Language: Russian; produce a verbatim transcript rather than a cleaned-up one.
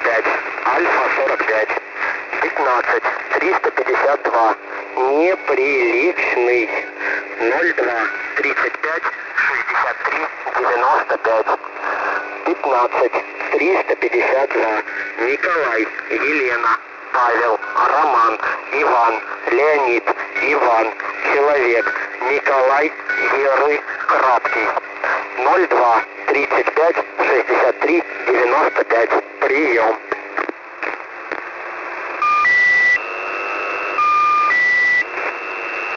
пять, Альфа сорок пять, пятнадцать, триста пятьдесят два, неприличный, ноль два, тридцать пять, шестьдесят три, девяносто пять, пятнадцать, триста пятьдесят два, Николай, Елена, Павел, Роман, Иван, Леонид, Иван, Человек, Николай, Еры, Краткий, ноль два, тридцать